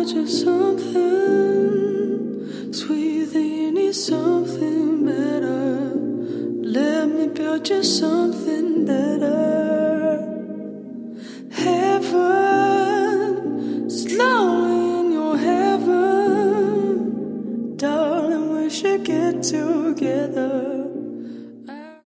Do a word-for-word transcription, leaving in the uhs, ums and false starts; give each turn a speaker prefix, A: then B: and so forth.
A: build you something sweet, then you need something better. Let me build you something better. Heaven, slowly in your heaven, darling, we should get together.